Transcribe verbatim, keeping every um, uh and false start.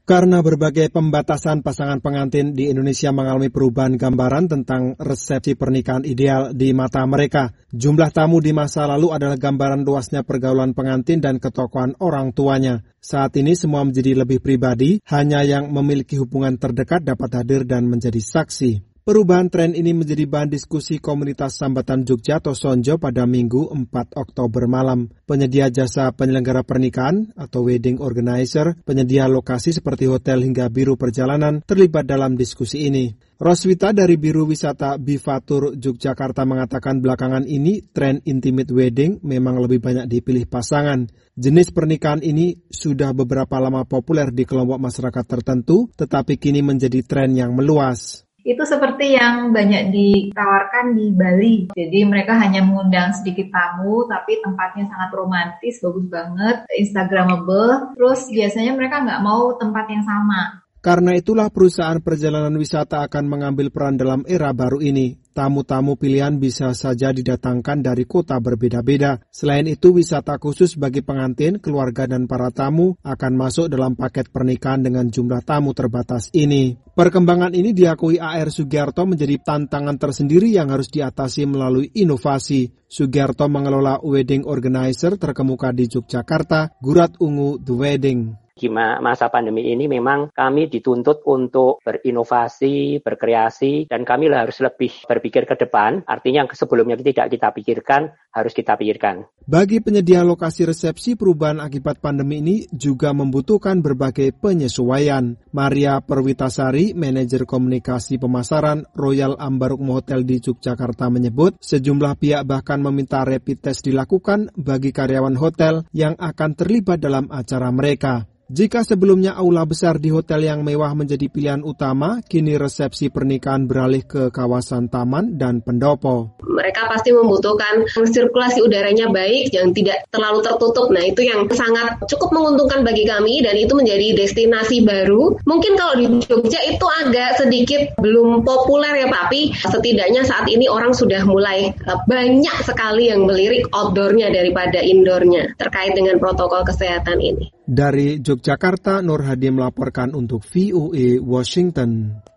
Karena berbagai pembatasan, pasangan pengantin di Indonesia mengalami perubahan gambaran tentang resepsi pernikahan ideal di mata mereka. Jumlah tamu di masa lalu adalah gambaran luasnya pergaulan pengantin dan ketokohan orang tuanya. Saat ini semua menjadi lebih pribadi, hanya yang memiliki hubungan terdekat dapat hadir dan menjadi saksi. Perubahan tren ini menjadi bahan diskusi komunitas Sambatan Jogja atau Sonjo pada Minggu empat Oktober malam. Penyedia jasa penyelenggara pernikahan atau wedding organizer, penyedia lokasi seperti hotel hingga biro perjalanan terlibat dalam diskusi ini. Roswita dari Biro Wisata Bivatur Yogyakarta mengatakan belakangan ini tren intimate wedding memang lebih banyak dipilih pasangan. Jenis pernikahan ini sudah beberapa lama populer di kelompok masyarakat tertentu, tetapi kini menjadi tren yang meluas. Itu seperti yang banyak ditawarkan di Bali. Jadi mereka hanya mengundang sedikit tamu, tapi tempatnya sangat romantis, bagus banget, instagramable. Terus biasanya mereka nggak mau tempat yang sama. Karena itulah perusahaan perjalanan wisata akan mengambil peran dalam era baru ini. Tamu-tamu pilihan bisa saja didatangkan dari kota berbeda-beda. Selain itu, wisata khusus bagi pengantin, keluarga, dan para tamu akan masuk dalam paket pernikahan dengan jumlah tamu terbatas ini. Perkembangan ini diakui A R Sugiarto menjadi tantangan tersendiri yang harus diatasi melalui inovasi. Sugiarto mengelola wedding organizer terkemuka di Yogyakarta, Gurat Ungu The Wedding. Di masa pandemi ini memang kami dituntut untuk berinovasi, berkreasi, dan kami harus lebih berpikir ke depan. Artinya yang sebelumnya tidak kita pikirkan, harus kita pikirkan. Bagi penyedia lokasi resepsi, perubahan akibat pandemi ini juga membutuhkan berbagai penyesuaian. Maria Perwitasari, manajer komunikasi pemasaran Royal Ambarukmo Hotel di Yogyakarta menyebut, sejumlah pihak bahkan meminta rapid test dilakukan bagi karyawan hotel yang akan terlibat dalam acara mereka. Jika sebelumnya aula besar di hotel yang mewah menjadi pilihan utama, kini resepsi pernikahan beralih ke kawasan taman dan pendopo. Mereka pasti membutuhkan sirkulasi udaranya baik, yang tidak terlalu tertutup. Nah, itu yang sangat cukup menguntungkan bagi kami dan itu menjadi destinasi baru. Mungkin kalau di Jogja itu agak sedikit belum populer ya, tapi setidaknya saat ini orang sudah mulai banyak sekali yang melirik outdoor-nya daripada indoor-nya terkait dengan protokol kesehatan ini. Dari Yogyakarta, Nur Hadi melaporkan untuk V O A Washington.